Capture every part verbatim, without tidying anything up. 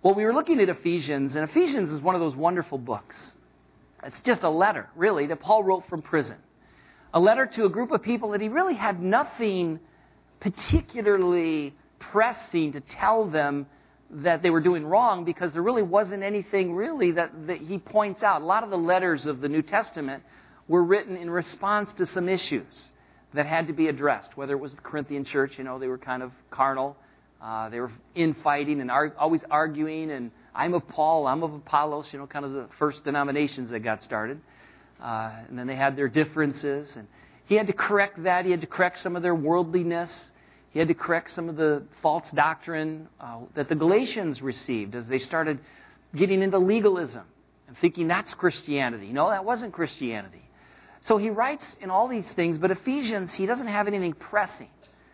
Well, we were looking at Ephesians, and Ephesians is one of those wonderful books. It's just a letter, really, that Paul wrote from prison. A letter to a group of people that he really had nothing particularly pressing to tell them that they were doing wrong, because there really wasn't anything really that, that he points out. A lot of the letters of the New Testament were written in response to some issues that had to be addressed, whether it was the Corinthian church, you know, they were kind of carnal. Uh, they were infighting and ar- always arguing, and I'm of Paul, I'm of Apollos, you know, kind of the first denominations that got started. Uh, and then they had their differences, and he had to correct that. He had to correct some of their worldliness. He had to correct some of the false doctrine uh, that the Galatians received as they started getting into legalism and thinking that's Christianity. No, that wasn't Christianity. So he writes in all these things, but Ephesians, he doesn't have anything pressing.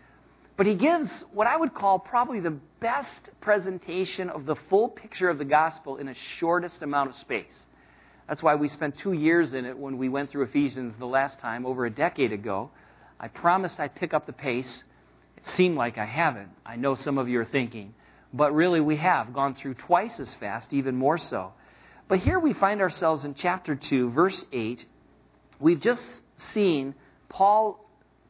But he gives what I would call probably the best presentation of the full picture of the gospel in a shortest amount of space. That's why we spent two years in it when we went through Ephesians the last time, over a decade ago. I promised I'd pick up the pace. It seemed like I haven't. I know some of you are thinking. But really we have gone through twice as fast, even more so. But here we find ourselves in chapter two, verse eight. We've just seen Paul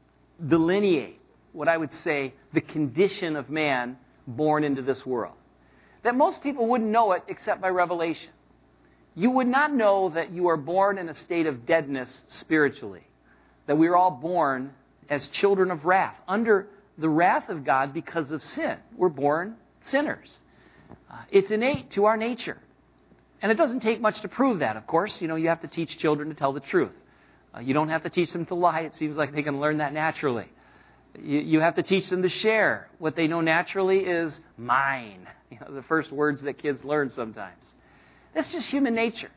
delineate what I would say the condition of man born into this world. That most people wouldn't know it except by revelation. You would not know that you are born in a state of deadness spiritually. That we are all born as children of wrath, under the wrath of God because of sin. We're born sinners. Uh, it's innate to our nature. And it doesn't take much to prove that, of course. You know, you have to teach children to tell the truth. Uh, you don't have to teach them to lie. It seems like they can learn that naturally. You, you have to teach them to share. What they know naturally is mine. You know, the first words that kids learn sometimes. That's just human nature.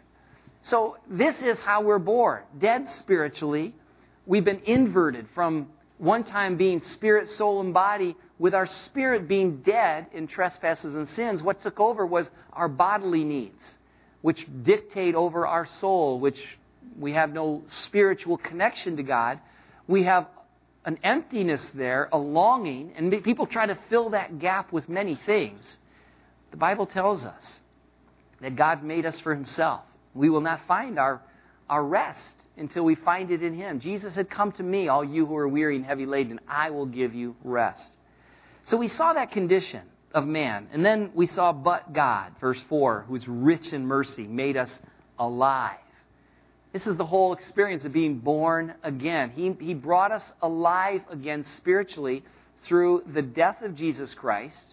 So this is how we're born. Dead spiritually. We've been inverted from one time being spirit, soul, and body, with our spirit being dead in trespasses and sins. What took over was our bodily needs, which dictate over our soul, which we have no spiritual connection to God. We have an emptiness there, a longing, and people try to fill that gap with many things. The Bible tells us that God made us for Himself. We will not find our, our rest until we find it in Him. Jesus said, "Come to me, all you who are weary and heavy laden, and I will give you rest." So we saw that condition of man. And then we saw, but God, verse four, who is rich in mercy, made us alive. This is the whole experience of being born again. He, he brought us alive again spiritually through the death of Jesus Christ.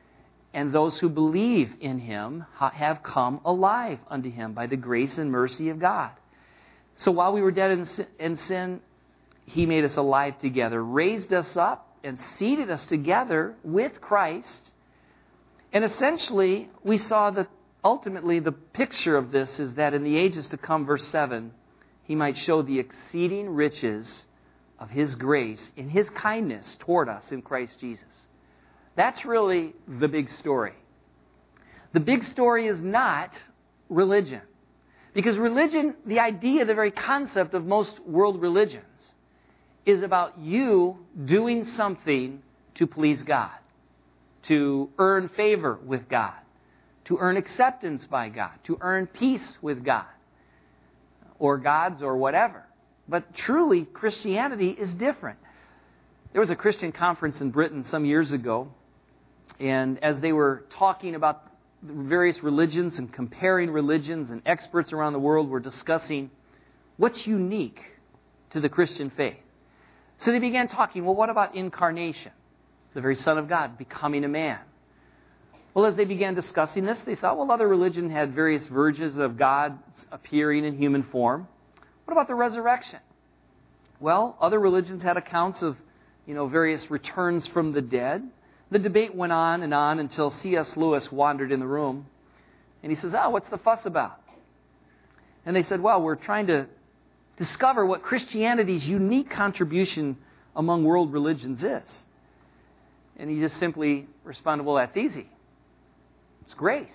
And those who believe in Him have come alive unto Him by the grace and mercy of God. So while we were dead in sin, in sin, He made us alive together, raised us up, and seated us together with Christ. And essentially, we saw that ultimately the picture of this is that in the ages to come, verse seven, He might show the exceeding riches of His grace in His kindness toward us in Christ Jesus. That's really the big story. The big story is not religion. Because religion, the idea, the very concept of most world religions, is about you doing something to please God, to earn favor with God, to earn acceptance by God, to earn peace with God, or gods, or whatever. But truly, Christianity is different. There was a Christian conference in Britain some years ago, and as they were talking about various religions and comparing religions, and experts around the world were discussing what's unique to the Christian faith. So they began talking, well, what about incarnation? The very Son of God becoming a man. Well, as they began discussing this, they thought, well, other religions had various versions of God appearing in human form. What about the resurrection? Well, other religions had accounts of, you know, various returns from the dead. The debate went on and on until C S Lewis wandered in the room. And he says, oh, what's the fuss about? And they said, well, we're trying to discover what Christianity's unique contribution among world religions is. And he just simply responded, well, that's easy. It's grace.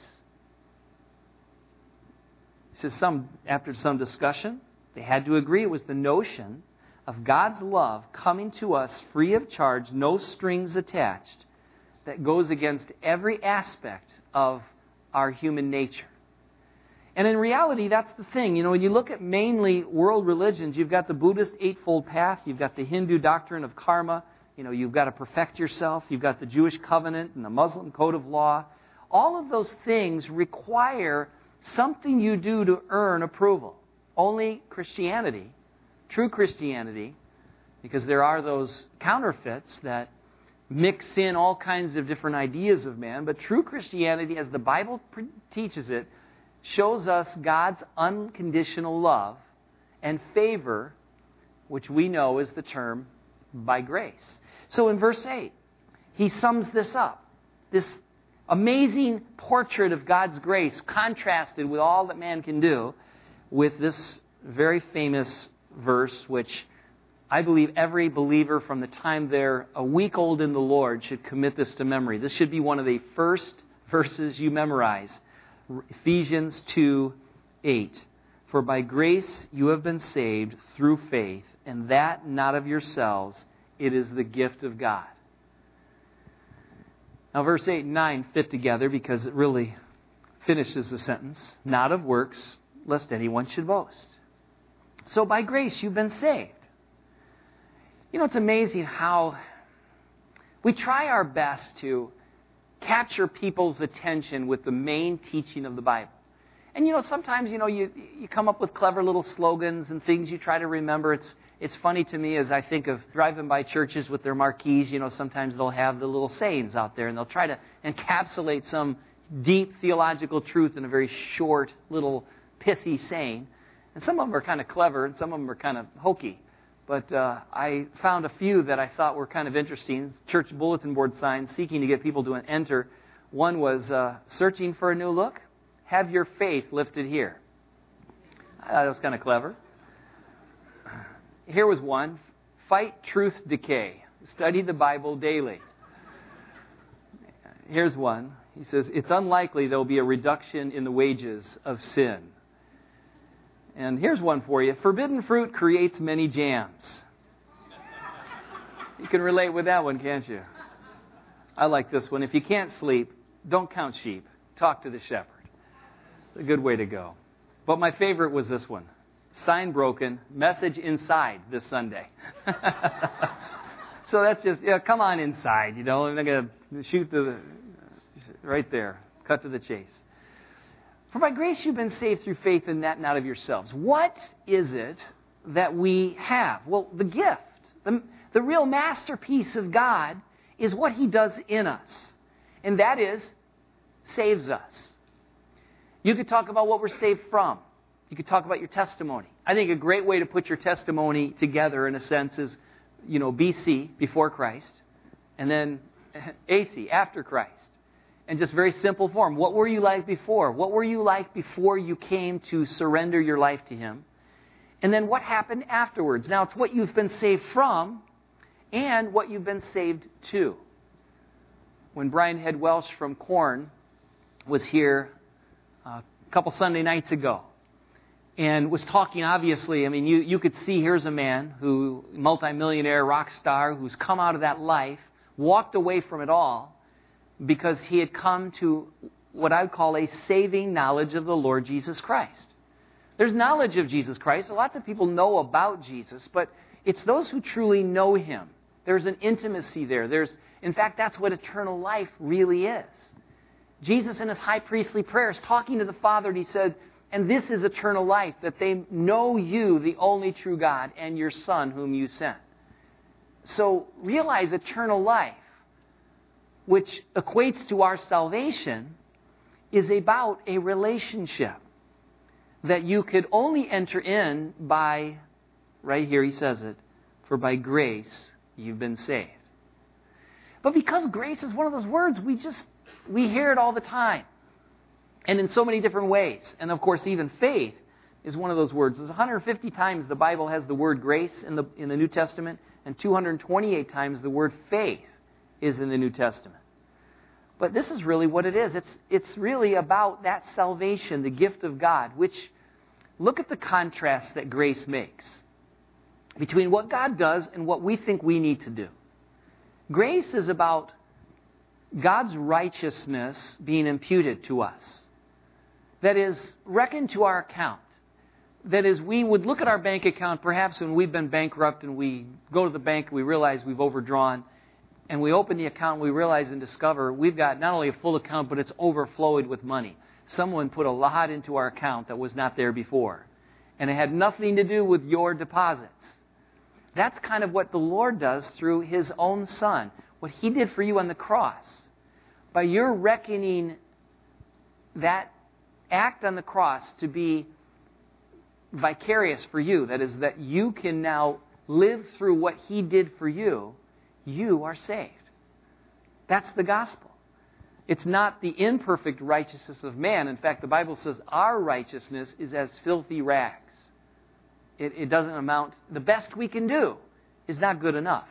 He says, some, after some discussion, they had to agree it was the notion of God's love coming to us free of charge, no strings attached, that goes against every aspect of our human nature. And in reality, that's the thing. You know, when you look at mainly world religions, you've got the Buddhist Eightfold Path, you've got the Hindu doctrine of karma, you know, you've got to perfect yourself, you've got the Jewish covenant and the Muslim code of law. All of those things require something you do to earn approval. Only Christianity, true Christianity, because there are those counterfeits that mix in all kinds of different ideas of man, but true Christianity, as the Bible pre- teaches it, shows us God's unconditional love and favor, which we know is the term by grace. So in verse eight, he sums this up. This amazing portrait of God's grace contrasted with all that man can do with this very famous verse, which I believe every believer from the time they're a week old in the Lord should commit this to memory. This should be one of the first verses you memorize. Ephesians two eight. For by grace you have been saved through faith, and that not of yourselves, it is the gift of God. Now verse eight and nine fit together because it really finishes the sentence. Not of works, lest anyone should boast. So by grace you've been saved. You know, it's amazing how we try our best to capture people's attention with the main teaching of the Bible. And, you know, sometimes, you know, you you come up with clever little slogans and things you try to remember. It's it's funny to me as I think of driving by churches with their marquees, you know, sometimes they'll have the little sayings out there and they'll try to encapsulate some deep theological truth in a very short, little, pithy saying. And some of them are kind of clever and some of them are kind of hokey. But uh, I found a few that I thought were kind of interesting. Church bulletin board signs seeking to get people to enter. One was, uh, searching for a new look? Have your faith lifted here. I thought it was kind of clever. Here was one. Fight truth decay. Study the Bible daily. Here's one. He says, it's unlikely there will be a reduction in the wages of sin. And here's one for you. Forbidden fruit creates many jams. You can relate with that one, can't you? I like this one. If you can't sleep, don't count sheep. Talk to the shepherd. It's a good way to go. But my favorite was this one. Sign broken, message inside this Sunday. So that's just, yeah, come on inside, you know. I'm not going to shoot the, right there. Cut to the chase. For by grace you've been saved through faith, and that not of yourselves. What is it that we have? Well, the gift, the, the real masterpiece of God is what He does in us. And that is, saves us. You could talk about what we're saved from. You could talk about your testimony. I think a great way to put your testimony together, in a sense, is, you know, B C, before Christ, and then A C, after Christ. In just very simple form. What were you like before? What were you like before you came to surrender your life to Him? And then what happened afterwards? Now, it's what you've been saved from and what you've been saved to. When Brian Head Welsh from Korn was here a couple Sunday nights ago and was talking, obviously, I mean, you, you could see here's a man who, multimillionaire, rock star, who's come out of that life, walked away from it all, because he had come to what I would call a saving knowledge of the Lord Jesus Christ. There's knowledge of Jesus Christ. Lots of people know about Jesus, but it's those who truly know Him. There's an intimacy there. There's, in fact, that's what eternal life really is. Jesus in His high priestly prayers, talking to the Father, He said, and this is eternal life, that they know you, the only true God, and your Son whom you sent. So realize eternal life, which equates to our salvation, is about a relationship that you could only enter in by, right here he says it, for by grace you've been saved. But because grace is one of those words, we just, we hear it all the time. And in so many different ways. And of course, even faith is one of those words. There's one hundred fifty times the Bible has the word grace in the, in the New Testament, and two hundred twenty-eight times the word faith is in the New Testament. But this is really what it is. It's, it's really about that salvation, the gift of God, which, look at the contrast that grace makes between what God does and what we think we need to do. Grace is about God's righteousness being imputed to us. that is reckoned to our account. That is, we would look at our bank account perhaps when we've been bankrupt and we go to the bank and we realize we've overdrawn, and we open the account and we realize and discover we've got not only a full account, but it's overflowed with money. Someone put a lot into our account that was not there before. And it had nothing to do with your deposits. That's kind of what the Lord does through His own Son. What He did for you on the cross. By your reckoning that act on the cross to be vicarious for you, that is, that you can now live through what He did for you, you are saved. That's the gospel. It's not the imperfect righteousness of man. In fact, the Bible says our righteousness is as filthy rags. It, it doesn't amount, the best we can do is not good enough.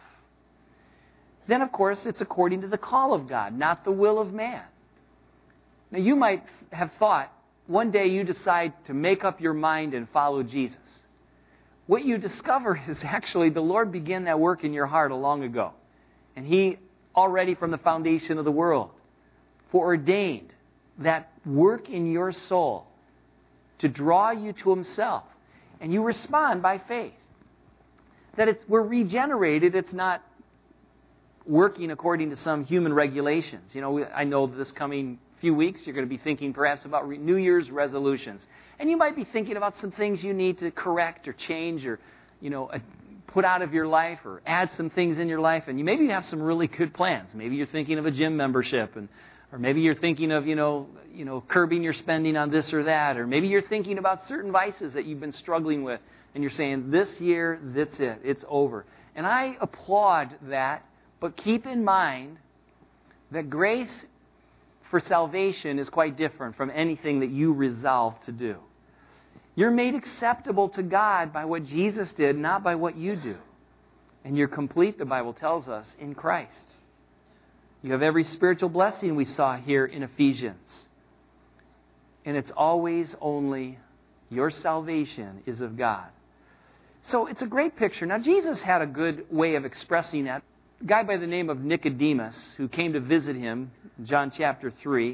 Then, of course, it's according to the call of God, not the will of man. Now, you might have thought, one day you decide to make up your mind and follow Jesus. What you discover is actually the Lord began that work in your heart a long ago. And He already from the foundation of the world foreordained that work in your soul to draw you to Himself. And you respond by faith. That it's we're regenerated, it's not working according to some human regulations. You know, I know this coming few weeks, you're going to be thinking perhaps about New Year's resolutions. And you might be thinking about some things you need to correct or change or, you know, put out of your life or add some things in your life. And you maybe you have some really good plans. Maybe you're thinking of a gym membership, and or maybe you're thinking of, you know, you know, curbing your spending on this or that. Or maybe you're thinking about certain vices that you've been struggling with. And you're saying, this year, that's it. It's over. And I applaud that. But keep in mind that grace for salvation is quite different from anything that you resolve to do. You're made acceptable to God by what Jesus did, not by what you do. And you're complete, the Bible tells us, in Christ. You have every spiritual blessing we saw here in Ephesians. And it's always only your salvation is of God. So it's a great picture. Now, Jesus had a good way of expressing that. A guy by the name of Nicodemus, who came to visit Him, in John chapter three,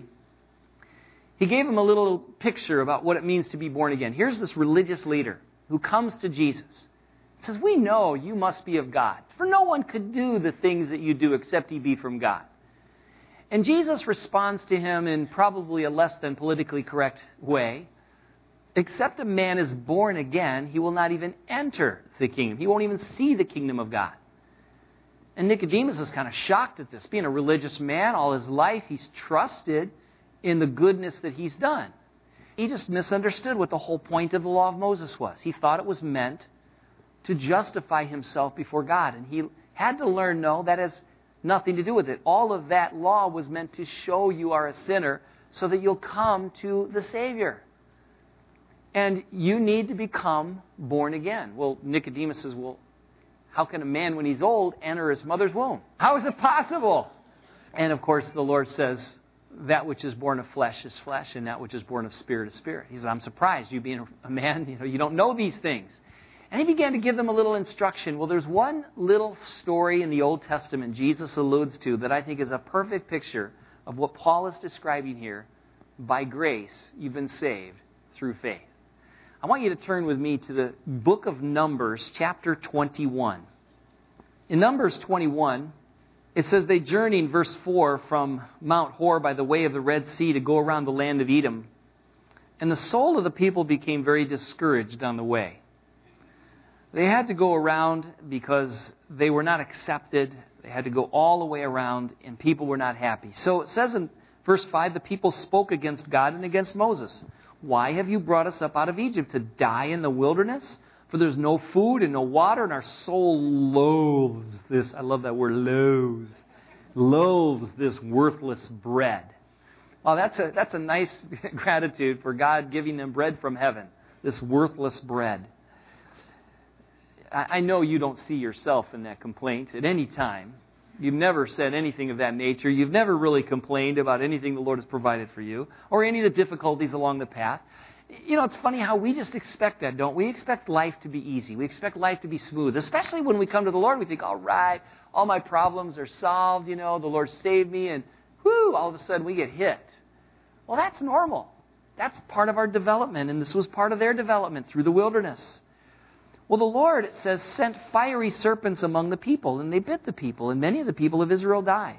he gave him a little picture about what it means to be born again. Here's this religious leader who comes to Jesus. He says, we know you must be of God, for no one could do the things that you do except he be from God. And Jesus responds to him in probably a less than politically correct way. Except a man is born again, he will not even enter the kingdom. He won't even see the kingdom of God. And Nicodemus is kind of shocked at this. Being a religious man all his life, he's trusted in the goodness that he's done. He just misunderstood what the whole point of the law of Moses was. He thought it was meant to justify himself before God. And he had to learn, no, that has nothing to do with it. All of that law was meant to show you are a sinner so that you'll come to the Savior. And you need to become born again. Well, Nicodemus says, well, how can a man, when he's old, enter his mother's womb? How is it possible? And, of course, the Lord says, that which is born of flesh is flesh, and that which is born of spirit is spirit. He says, I'm surprised. You being a man, you know, you don't know these things. And he began to give them a little instruction. Well, there's one little story in the Old Testament Jesus alludes to that I think is a perfect picture of what Paul is describing here. By grace, you've been saved through faith. I want you to turn with me to the book of Numbers, chapter twenty-one. In Numbers twenty-one, it says they journeyed, verse four, from Mount Hor by the way of the Red Sea to go around the land of Edom. And the soul of the people became very discouraged on the way. They had to go around because they were not accepted. They had to go all the way around, and people were not happy. So it says in verse five, the people spoke against God and against Moses. Why have you brought us up out of Egypt to die in the wilderness? For there's no food and no water, and our soul loathes this. I love that word, loathes. Loathes this worthless bread. Well, that's a, that's a nice gratitude for God giving them bread from heaven, this worthless bread. I, I know you don't see yourself in that complaint at any time. You've never said anything of that nature. You've never really complained about anything the Lord has provided for you or any of the difficulties along the path. You know, it's funny how we just expect that, don't we? We expect life to be easy. We expect life to be smooth. Especially when we come to the Lord, we think, all right, all my problems are solved. You know, the Lord saved me, and whoo, all of a sudden we get hit. Well, that's normal. That's part of our development, and this was part of their development through the wilderness. Well, the Lord, it says, sent fiery serpents among the people, and they bit the people, and many of the people of Israel died.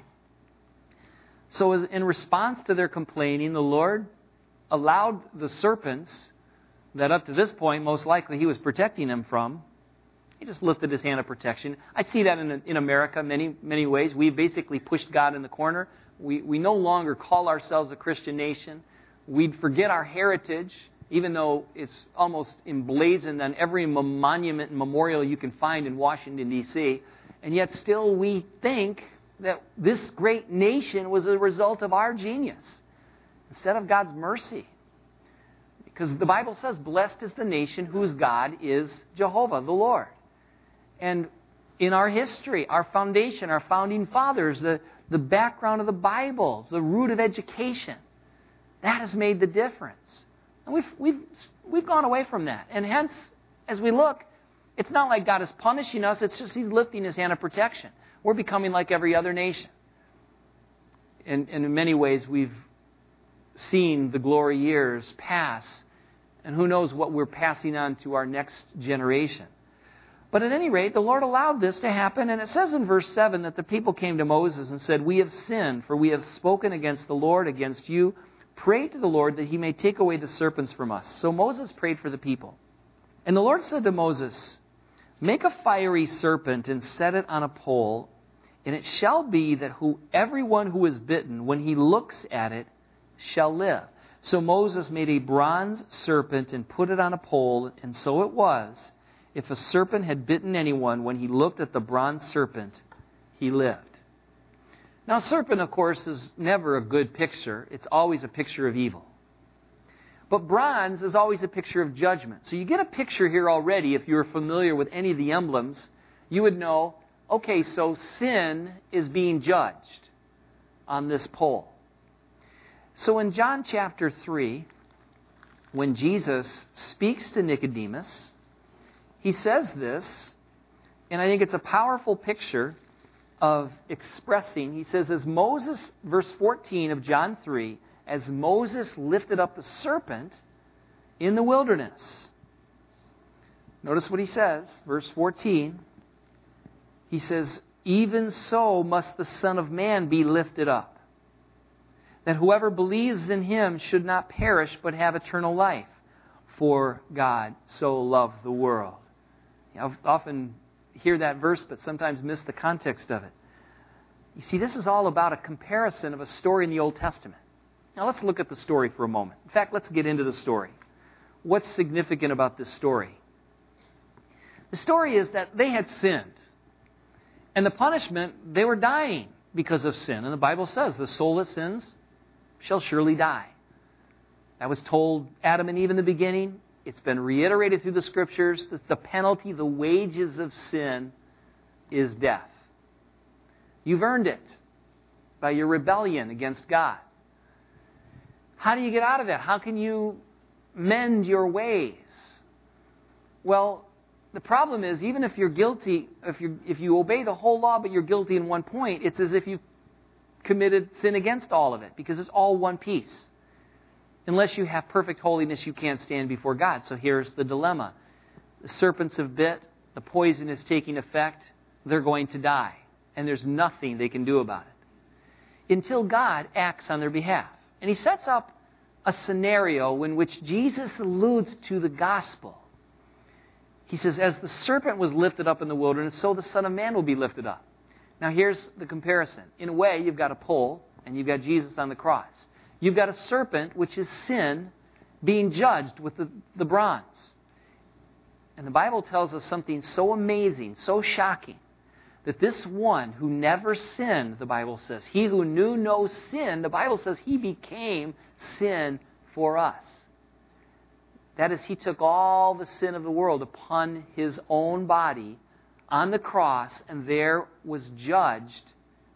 So in response to their complaining, the Lord allowed the serpents that up to this point, most likely he was protecting them from. He just lifted his hand of protection. I see that in, in America many, many ways. We basically pushed God in the corner. We, we no longer call ourselves a Christian nation. We forget our heritage, even though it's almost emblazoned on every monument and memorial you can find in Washington, D C And yet still we think that this great nation was a result of our genius instead of God's mercy. Because the Bible says, blessed is the nation whose God is Jehovah, the Lord. And in our history, our foundation, our founding fathers, the, the background of the Bible, the root of education, that has made the difference. And we've, we've, we've gone away from that. And hence, as we look, it's not like God is punishing us. It's just He's lifting His hand of protection. We're becoming like every other nation. And, and in many ways, we've seen the glory years pass. And who knows what we're passing on to our next generation. But at any rate, the Lord allowed this to happen. And it says in verse seven that the people came to Moses and said, we have sinned, for we have spoken against the Lord, against you. Pray to the Lord that He may take away the serpents from us. So Moses prayed for the people. And the Lord said to Moses, make a fiery serpent and set it on a pole, and it shall be that who everyone who is bitten, when he looks at it, shall live. So Moses made a bronze serpent and put it on a pole, and so it was. If a serpent had bitten anyone, when he looked at the bronze serpent, he lived. Now, serpent, of course, is never a good picture. It's always a picture of evil. But bronze is always a picture of judgment. So you get a picture here already. If you're familiar with any of the emblems, you would know, okay, so sin is being judged on this pole. So in John chapter three, when Jesus speaks to Nicodemus, He says this, and I think it's a powerful picture of expressing. He says, as Moses, verse fourteen of John three, as Moses lifted up the serpent in the wilderness. Notice what he says, verse fourteen. He says, even so must the Son of Man be lifted up, that whoever believes in Him should not perish but have eternal life. For God so loved the world. I often hear that verse, but sometimes miss the context of it. You see, this is all about a comparison of a story in the Old Testament. Now let's look at the story for a moment. In fact, let's get into the story. What's significant about this story? The story is that they had sinned. And the punishment, they were dying because of sin. And the Bible says, the soul that sins shall surely die. That was told Adam and Eve in the beginning. It's been reiterated through the Scriptures that the penalty, the wages of sin, is death. You've earned it by your rebellion against God. How do you get out of that? How can you mend your ways? Well, the problem is, even if you're guilty, if you if you obey the whole law but you're guilty in one point, it's as if you committed sin against all of it, because it's all one piece. Unless you have perfect holiness, you can't stand before God. So here's the dilemma. The serpents have bit, the poison is taking effect, they're going to die. And there's nothing they can do about it until God acts on their behalf. And He sets up a scenario in which Jesus alludes to the gospel. He says, as the serpent was lifted up in the wilderness, so the Son of Man will be lifted up. Now here's the comparison. In a way, you've got a pole and you've got Jesus on the cross. You've got a serpent, which is sin, being judged with the, the bronze. And the Bible tells us something so amazing, so shocking, that this one who never sinned, the Bible says, he who knew no sin, the Bible says he became sin for us. That is, He took all the sin of the world upon His own body on the cross, and there was judged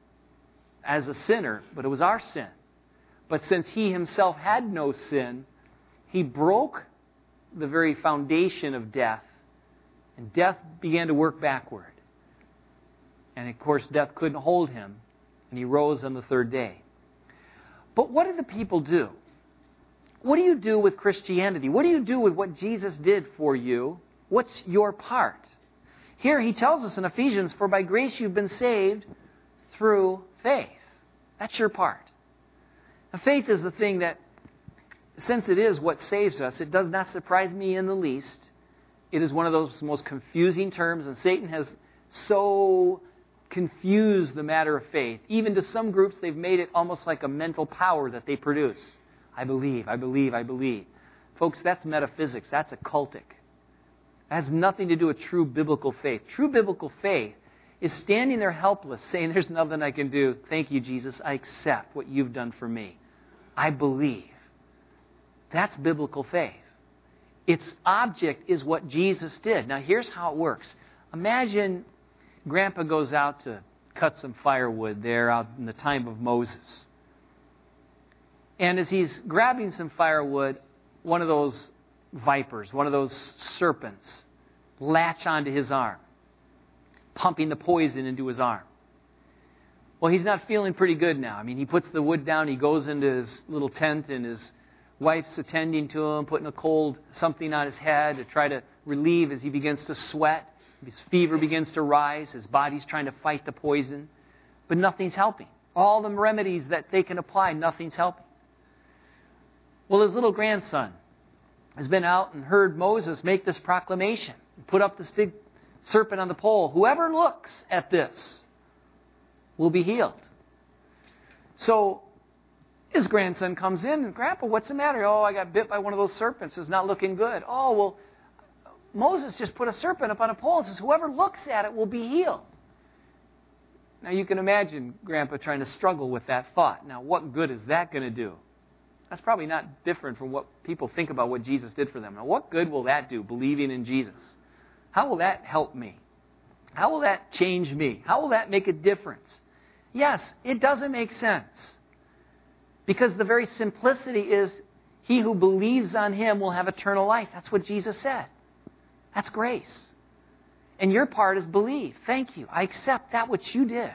as a sinner, but it was our sin. But since He Himself had no sin, He broke the very foundation of death, and death began to work backward. And of course, death couldn't hold Him, and He rose on the third day. But what did the people do? what do you do with Christianity? What do you do with what Jesus did for you? What's your part? Here he tells us in Ephesians, for by grace you've been saved through faith. That's your part. Now, faith is the thing that, since it is what saves us, it does not surprise me in the least. It is one of those most confusing terms, and Satan has so confused the matter of faith. Even to some groups, they've made it almost like a mental power that they produce. I believe, I believe, I believe. Folks, that's metaphysics. That's occultic. It has nothing to do with true biblical faith. True biblical faith is standing there helpless, saying, there's nothing I can do. Thank you, Jesus. I accept what you've done for me. I believe. That's biblical faith. Its object is what Jesus did. Now, here's how it works. Imagine Grandpa goes out to cut some firewood there out in the time of Moses. And as he's grabbing some firewood, one of those vipers, one of those serpents, latch onto his arm, pumping the poison into his arm. Well, he's not feeling pretty good now. I mean, he puts the wood down, he goes into his little tent, and his wife's attending to him, putting a cold something on his head to try to relieve as he begins to sweat. His fever begins to rise. His body's trying to fight the poison. But nothing's helping. All the remedies that they can apply, nothing's helping. Well, his little grandson has been out and heard Moses make this proclamation. Put up this big serpent on the pole. Whoever looks at this will be healed. So his grandson comes in and, Grandpa, what's the matter? Oh, I got bit by one of those serpents. It's not looking good. Oh, well, Moses just put a serpent up on a pole and says, whoever looks at it will be healed. Now, you can imagine Grandpa trying to struggle with that thought. Now, what good is that going to do? That's probably not different from what people think about what Jesus did for them. Now, what good will that do, believing in Jesus? How will that help me? How will that change me? How will that make a difference? Yes, it doesn't make sense. Because the very simplicity is, he who believes on him will have eternal life. That's what Jesus said. That's grace. And your part is believe. Thank you. I accept that which you did.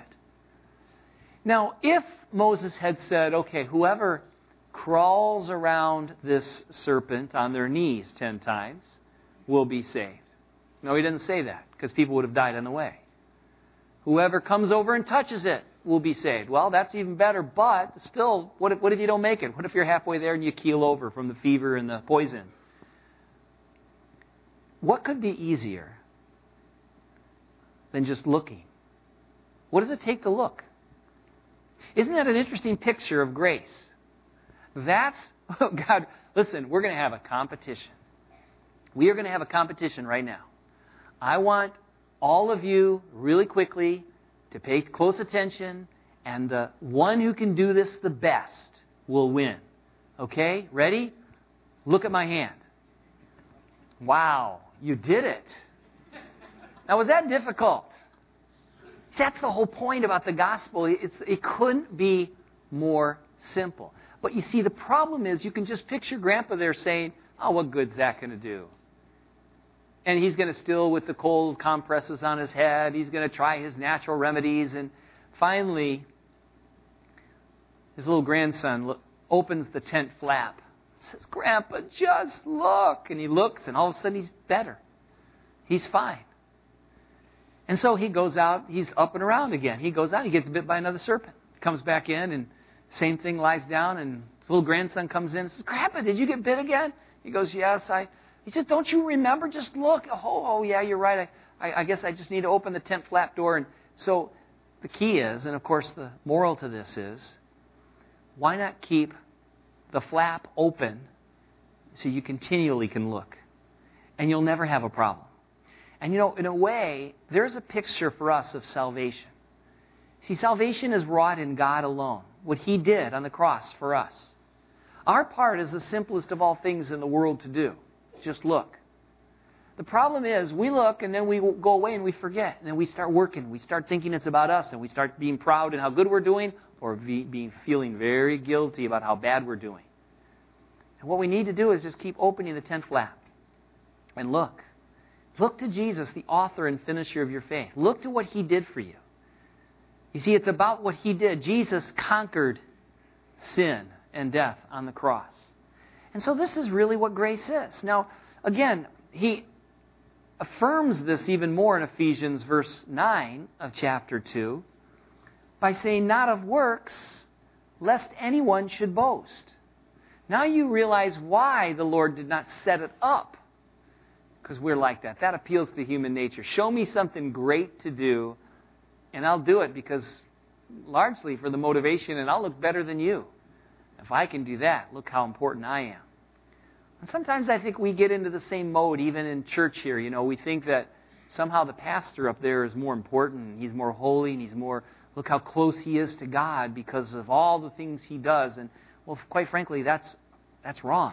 Now, if Moses had said, okay, whoever crawls around this serpent on their knees ten times will be saved. No, he didn't say that, because people would have died on the way. Whoever comes over and touches it will be saved. Well, that's even better, but still, what if, what if you don't make it? What if you're halfway there and you keel over from the fever and the poison? What could be easier than just looking? What does it take to look? Isn't that an interesting picture of grace? That's, oh God, listen, we're going to have a competition. We are going to have a competition right now. I want all of you really quickly to pay close attention, and the one who can do this the best will win. Okay? Ready? Look at my hand. Wow, you did it. Now, was that difficult? That's the whole point about the gospel. It's, it couldn't be more simple. But you see, the problem is you can just picture Grandpa there saying, oh, what good's that going to do? And he's going to still, with the cold compresses on his head, he's going to try his natural remedies. And finally, his little grandson look, opens the tent flap. Says, Grandpa, just look. And he looks, and all of a sudden he's better. He's fine. And so he goes out, he's up and around again. He goes out, he gets bit by another serpent. Comes back in, and same thing, lies down, and his little grandson comes in and says, Grandpa, did you get bit again? He goes, yes, I... He says, don't you remember? Just look. Oh, oh yeah, you're right. I, I, I guess I just need to open the tent flap door. And so the key is, and of course the moral to this is, why not keep the flap open so you continually can look? And you'll never have a problem. And you know, in a way, there's a picture for us of salvation. See, salvation is wrought in God alone. What He did on the cross for us. Our part is the simplest of all things in the world to do. Just look. The problem is we look and then we go away and we forget. And then we start working. We start thinking it's about us. And we start being proud in how good we're doing, or be, being feeling very guilty about how bad we're doing. And what we need to do is just keep opening the tent flap and look. Look to Jesus, the author and finisher of your faith. Look to what He did for you. You see, it's about what He did. Jesus conquered sin and death on the cross. And so this is really what grace is. Now, again, he affirms this even more in Ephesians verse nine of chapter two by saying, not of works, lest anyone should boast. Now you realize why the Lord did not set it up. Because we're like that. That appeals to human nature. Show me something great to do, and I'll do it because largely for the motivation, and I'll look better than you. If I can do that, look how important I am. And sometimes I think we get into the same mode even in church here. You know, we think that somehow the pastor up there is more important. He's more holy, and he's more, look how close he is to God because of all the things he does. And, well, quite frankly, that's that's wrong.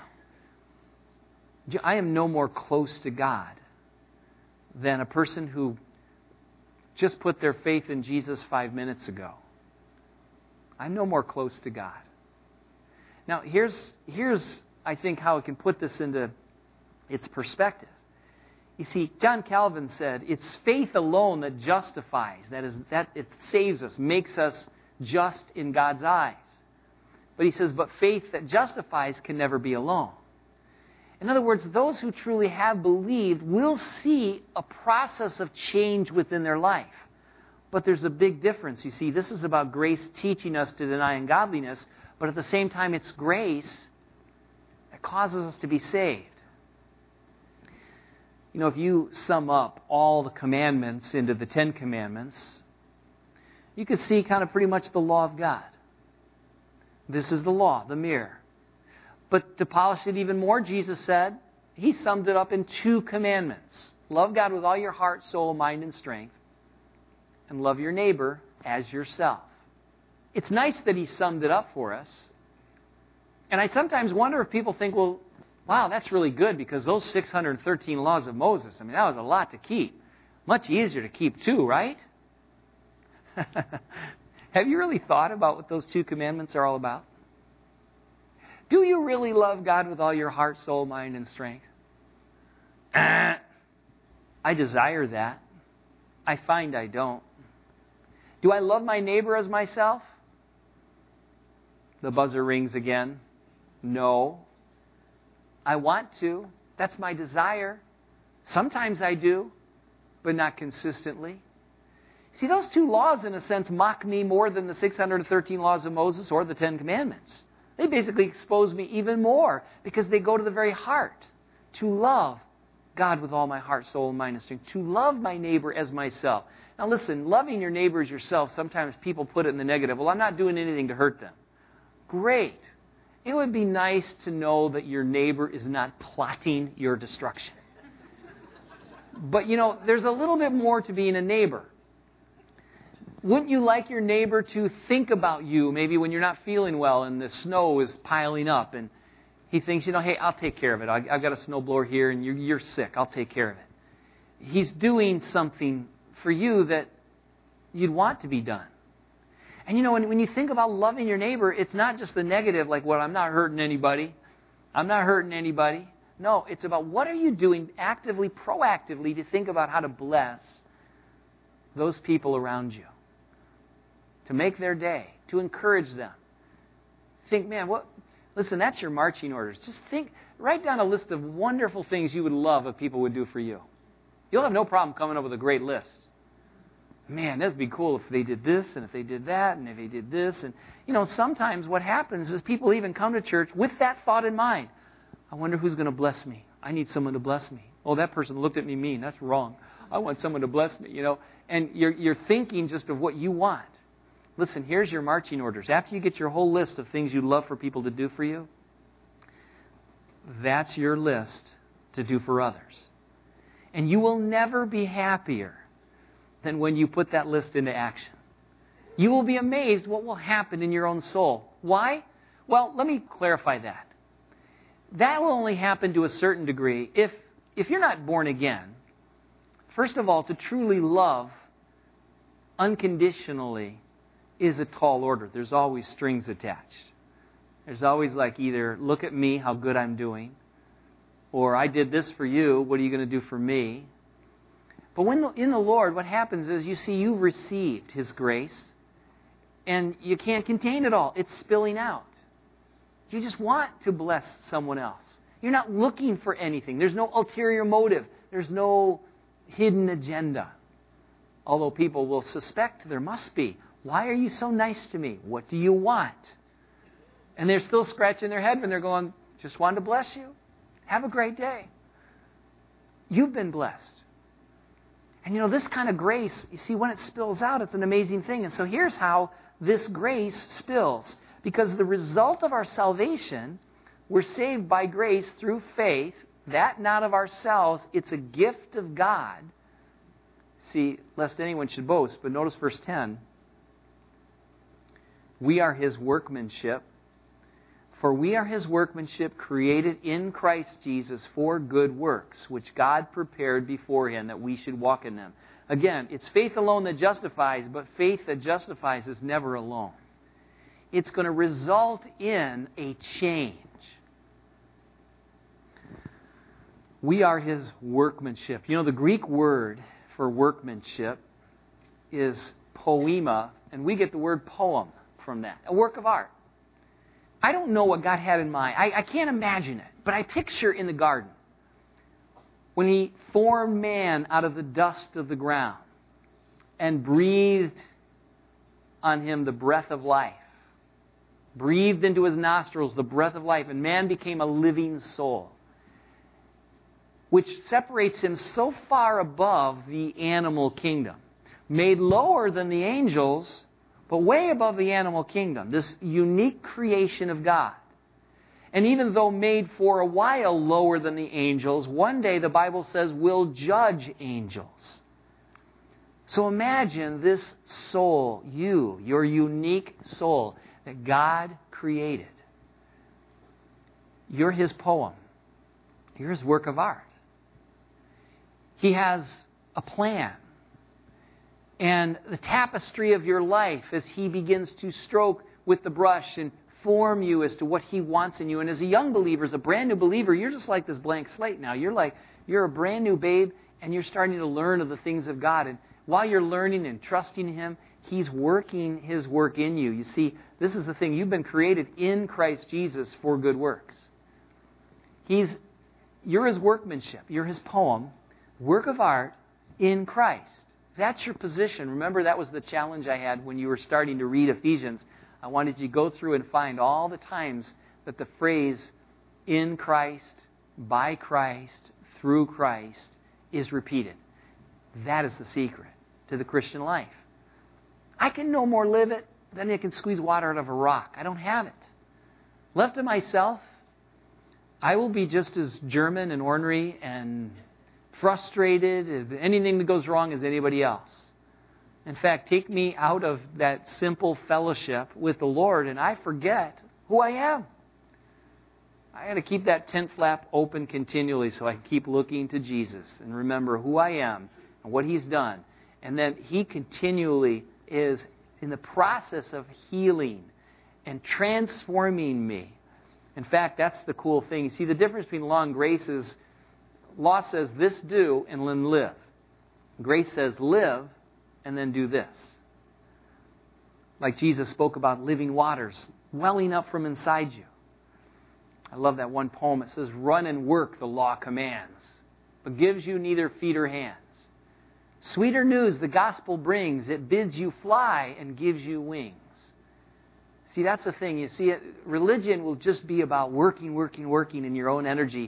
I am no more close to God than a person who just put their faith in Jesus five minutes ago. I'm no more close to God. Now, here's, here's I think, how it can put this into its perspective. You see, John Calvin said, it's faith alone that justifies, that is, that it saves us, makes us just in God's eyes. But he says, but faith that justifies can never be alone. In other words, those who truly have believed will see a process of change within their life. But there's a big difference. You see, this is about grace teaching us to deny ungodliness, but at the same time, it's grace that causes us to be saved. You know, if you sum up all the commandments into the Ten Commandments, you could see kind of pretty much the law of God. This is the law, the mirror. But to polish it even more, Jesus said, he summed it up in two commandments. Love God with all your heart, soul, mind, and strength. And love your neighbor as yourself. It's nice that he summed it up for us. And I sometimes wonder if people think, well, wow, that's really good because those six hundred thirteen laws of Moses, I mean, that was a lot to keep. Much easier to keep too, right? Have you really thought about what those two commandments are all about? Do you really love God with all your heart, soul, mind, and strength? I desire that. I find I don't. Do I love my neighbor as myself? The buzzer rings again. No. I want to. That's my desire. Sometimes I do, but not consistently. See, those two laws, in a sense, mock me more than the six hundred thirteen laws of Moses or the Ten Commandments. They basically expose me even more because they go to the very heart. To love God with all my heart, soul, and mind, and strength. To love my neighbor as myself. Now listen, loving your neighbor as yourself, sometimes people put it in the negative. Well, I'm not doing anything to hurt them. Great. It would be nice to know that your neighbor is not plotting your destruction. But, you know, there's a little bit more to being a neighbor. Wouldn't you like your neighbor to think about you maybe when you're not feeling well and the snow is piling up and he thinks, you know, hey, I'll take care of it. I've got a snowblower here and you're, you're sick. I'll take care of it. He's doing something for you that you'd want to be done. And, you know, when, when you think about loving your neighbor, it's not just the negative, like, well, I'm not hurting anybody. I'm not hurting anybody. No, it's about what are you doing actively, proactively to think about how to bless those people around you. To make their day, to encourage them. Think, man, what? Listen, that's your marching orders. Just think, write down a list of wonderful things you would love if people would do for you. You'll have no problem coming up with a great list. Man, that'd be cool if they did this, and if they did that, and if they did this. And, you know, sometimes what happens is people even come to church with that thought in mind. I wonder who's going to bless me. I need someone to bless me. Oh, that person looked at me mean. That's wrong. I want someone to bless me, you know. And you're, you're thinking just of what you want. Listen, here's your marching orders. After you get your whole list of things you'd love for people to do for you, that's your list to do for others. And you will never be happier than when you put that list into action. You will be amazed what will happen in your own soul. Why? Well, let me clarify that. That will only happen to a certain degree if, if you're not born again. First of all, to truly love unconditionally is a tall order. There's always strings attached. There's always like either, look at me, how good I'm doing, or I did this for you, what are you going to do for me? But when in the Lord, what happens is you see you've received His grace, and you can't contain it all. It's spilling out. You just want to bless someone else. You're not looking for anything. There's no ulterior motive. There's no hidden agenda. Although people will suspect there must be. Why are you so nice to me? What do you want? And they're still scratching their head when they're going, just wanted to bless you. Have a great day. You've been blessed. And you know, this kind of grace, you see, when it spills out, it's an amazing thing. And so here's how this grace spills. Because the result of our salvation, we're saved by grace through faith, that not of ourselves, it's a gift of God. See, lest anyone should boast, but notice verse ten. We are His workmanship, for we are His workmanship created in Christ Jesus for good works, which God prepared beforehand that we should walk in them. Again, it's faith alone that justifies, but faith that justifies is never alone. It's going to result in a change. We are His workmanship. You know, the Greek word for workmanship is poema, and we get the word poem from that, a work of art. I don't know what God had in mind. I, I can't imagine it, but I picture in the garden when He formed man out of the dust of the ground and breathed on him the breath of life, breathed into his nostrils the breath of life, and man became a living soul, which separates him so far above the animal kingdom, made lower than the angels, but way above the animal kingdom, this unique creation of God. And even though made for a while lower than the angels, one day the Bible says will judge angels. So imagine this soul, you, your unique soul that God created. You're His poem. You're His work of art. He has a plan. And the tapestry of your life as He begins to stroke with the brush and form you as to what He wants in you. And as a young believer, as a brand new believer, you're just like this blank slate now. You're like, you're a brand new babe and you're starting to learn of the things of God. And while you're learning and trusting Him, He's working His work in you. You see, this is the thing. You've been created in Christ Jesus for good works. He's, you're His workmanship. You're His poem, work of art in Christ. That's your position. Remember, that was the challenge I had when you were starting to read Ephesians. I wanted you to go through and find all the times that the phrase in Christ, by Christ, through Christ is repeated. That is the secret to the Christian life. I can no more live it than I can squeeze water out of a rock. I don't have it. Left to myself, I will be just as German and ornery and frustrated if anything that goes wrong as anybody else. In fact, take me out of that simple fellowship with the Lord and I forget who I am. I got to keep that tent flap open continually so I can keep looking to Jesus and remember who I am and what He's done. And then He continually is in the process of healing and transforming me. In fact, that's the cool thing. You see, the difference between law and grace is law says this do and then live. Grace says live and then do this. Like Jesus spoke about living waters welling up from inside you. I love that one poem. It says, run and work, the law commands, but gives you neither feet or hands. Sweeter news the gospel brings. It bids you fly and gives you wings. See, that's the thing. You see, it, religion will just be about working, working, working in your own energy.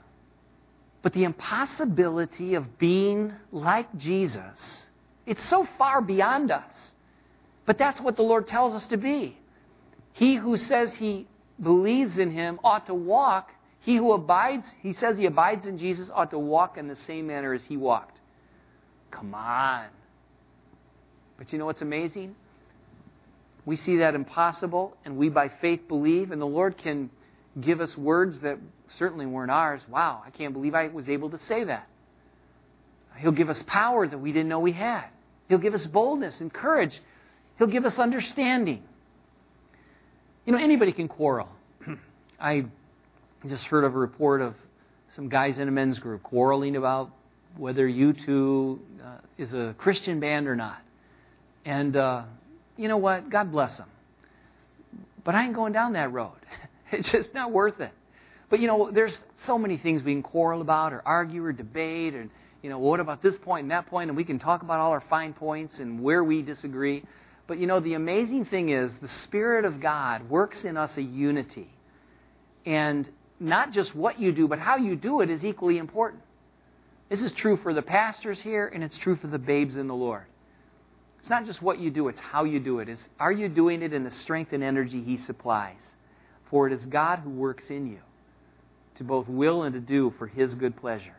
But the impossibility of being like Jesus, it's so far beyond us. But that's what the Lord tells us to be. He who says he believes in Him ought to walk. He who abides, he says he abides in Jesus, ought to walk in the same manner as He walked. Come on. But you know what's amazing? We see that impossible, and we by faith believe, and the Lord can give us words that certainly weren't ours. Wow, I can't believe I was able to say that. He'll give us power that we didn't know we had. He'll give us boldness and courage. He'll give us understanding. You know, anybody can quarrel. I just heard of a report of some guys in a men's group quarreling about whether U two uh, is a Christian band or not. And uh, you know what? God bless them. But I ain't going down that road. It's just not worth it. But, you know, there's so many things we can quarrel about or argue or debate. And, you know, what about this point and that point? And we can talk about all our fine points and where we disagree. But, you know, the amazing thing is the Spirit of God works in us a unity. And not just what you do, but how you do it is equally important. This is true for the pastors here, and it's true for the babes in the Lord. It's not just what you do, it's how you do it. It's, are you doing it in the strength and energy He supplies? For it is God who works in you to both will and to do for His good pleasure.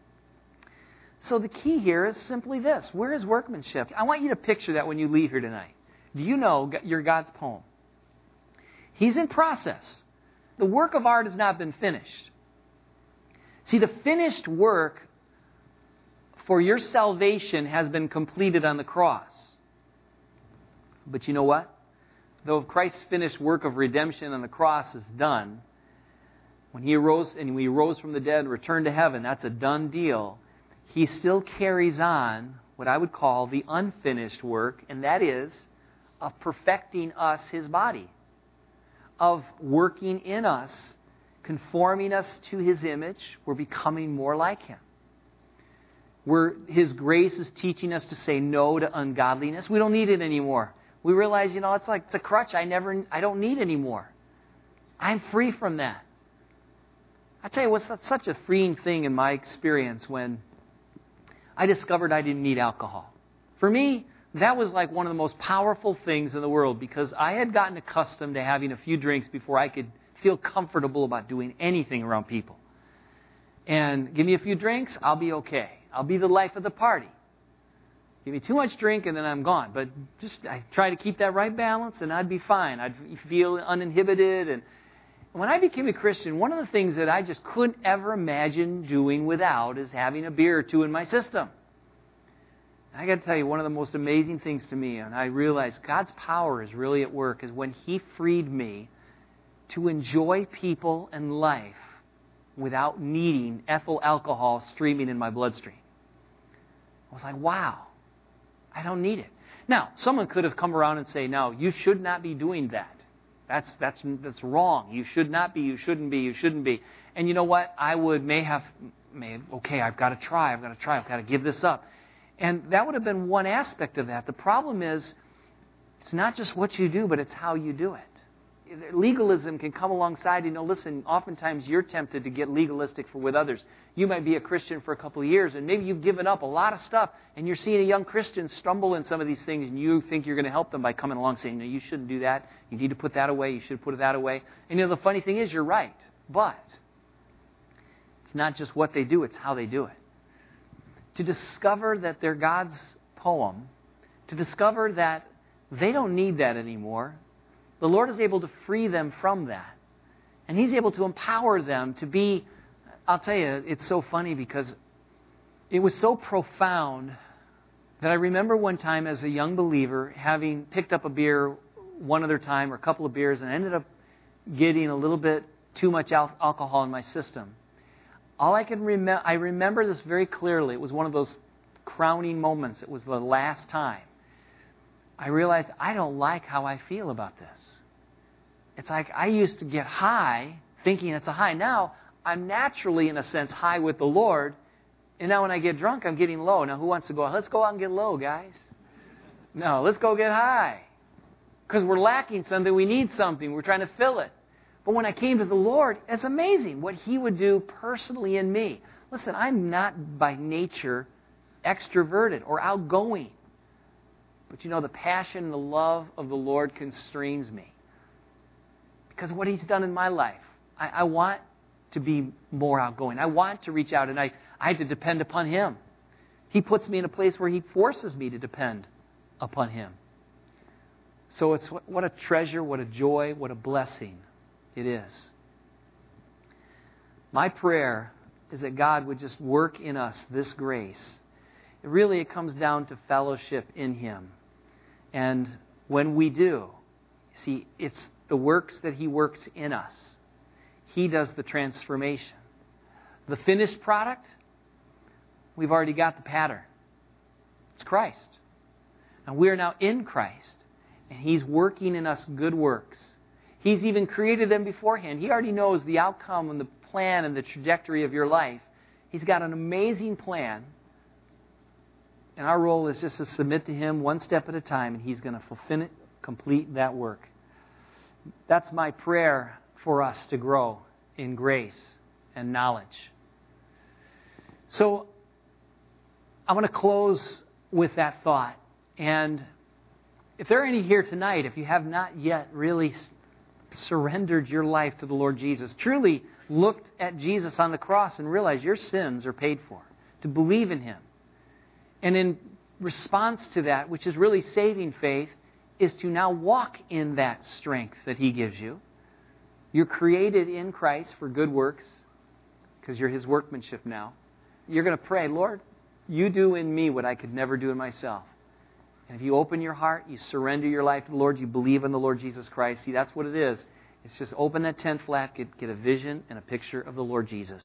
So the key here is simply this. Where is workmanship? I want you to picture that when you leave here tonight. Do you know you're God's poem? He's in process. The work of art has not been finished. See, the finished work for your salvation has been completed on the cross. But you know what? Though Christ's finished work of redemption on the cross is done, when He arose and we rose from the dead and returned to heaven, that's a done deal. He still carries on what I would call the unfinished work, and that is of perfecting us, His body, of working in us, conforming us to His image. We're becoming more like Him. Where His grace is teaching us to say no to ungodliness. We don't need it anymore. We realize, you know, it's like it's a crutch I never, I don't need anymore. I'm free from that. I tell you what's such a freeing thing in my experience when I discovered I didn't need alcohol. For me, that was like one of the most powerful things in the world because I had gotten accustomed to having a few drinks before I could feel comfortable about doing anything around people. And give me a few drinks, I'll be okay. I'll be the life of the party. Give me too much drink and then I'm gone. But just I try to keep that right balance and I'd be fine. I'd feel uninhibited. And when I became a Christian, one of the things that I just couldn't ever imagine doing without is having a beer or two in my system. I got to tell you, one of the most amazing things to me, and I realized God's power is really at work, is when He freed me to enjoy people and life without needing ethyl alcohol streaming in my bloodstream. I was like, wow, I don't need it. Now, someone could have come around and say, no, you should not be doing that. That's that's that's wrong. You should not be, you shouldn't be, you shouldn't be. And you know what? I would may have, may have, okay, I've got to try, I've got to try, I've got to give this up. And that would have been one aspect of that. The problem is, it's not just what you do, but it's how you do it. Legalism can come alongside. You know, listen, oftentimes you're tempted to get legalistic for with others. You might be a Christian for a couple of years, and maybe you've given up a lot of stuff, and you're seeing a young Christian stumble in some of these things, and you think you're going to help them by coming along saying, no, you shouldn't do that. You need to put that away. You should put that away. And you know, the funny thing is, you're right. But it's not just what they do, it's how they do it. To discover that they're God's poem, to discover that they don't need that anymore, the Lord is able to free them from that. And He's able to empower them to be, I'll tell you, it's so funny because it was so profound that I remember one time as a young believer having picked up a beer one other time or a couple of beers and ended up getting a little bit too much al- alcohol in my system. All I can remember, I remember this very clearly. It was one of those crowning moments. It was the last time. I realized I don't like how I feel about this. It's like I used to get high thinking it's a high. Now, I'm naturally, in a sense, high with the Lord. And now when I get drunk, I'm getting low. Now, who wants to go out? Let's go out and get low, guys. No, let's go get high. Because we're lacking something. We need something. We're trying to fill it. But when I came to the Lord, it's amazing what He would do personally in me. Listen, I'm not by nature extroverted or outgoing. But you know, the passion and the love of the Lord constrains me. Because of what He's done in my life. I, I want to be more outgoing. I want to reach out, and I, I have to depend upon Him. He puts me in a place where He forces me to depend upon Him. So it's what, what a treasure, what a joy, what a blessing it is. My prayer is that God would just work in us this grace. It really, it comes down to fellowship in Him. And when we do, see, it's the works that He works in us. He does the transformation. The finished product, we've already got the pattern. It's Christ. And we are now in Christ. And He's working in us good works. He's even created them beforehand. He already knows the outcome and the plan and the trajectory of your life. He's got an amazing plan. And our role is just to submit to Him one step at a time, and He's going to fulfill it, complete that work. That's my prayer for us, to grow in grace and knowledge. So I want to close with that thought. And if there are any here tonight, if you have not yet really surrendered your life to the Lord Jesus, truly looked at Jesus on the cross and realized your sins are paid for, to believe in Him. And in response to that, which is really saving faith, is to now walk in that strength that He gives you. You're created in Christ for good works because you're His workmanship now. You're going to pray, Lord, You do in me what I could never do in myself. And if you open your heart, you surrender your life to the Lord, you believe in the Lord Jesus Christ. See, that's what it is. It's just open that tent flap, get, get a vision and a picture of the Lord Jesus.